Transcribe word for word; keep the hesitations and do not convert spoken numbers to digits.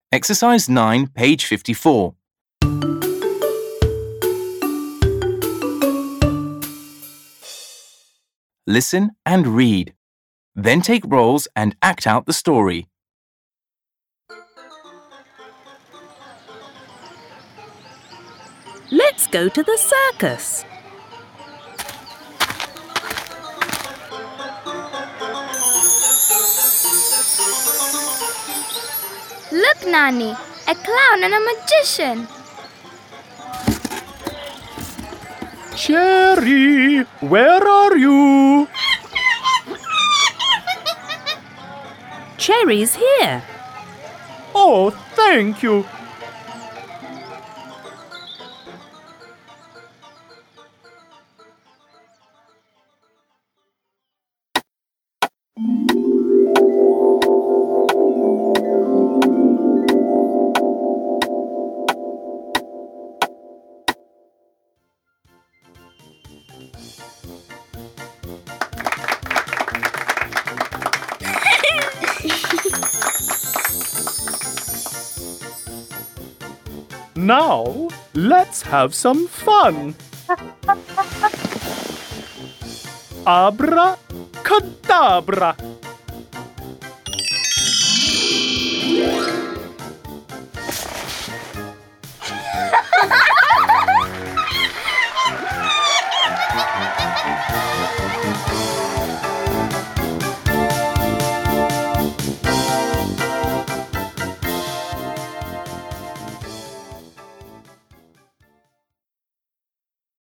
Exercise nine, page fifty-four. Listen and read. Then take roles and act out the story. Let's go to the circus. Look, Nani, a clown and a magician. Cherry, where are you? Cherry's here. Oh, thank you. Now, let's have some fun. Abra-cadabra.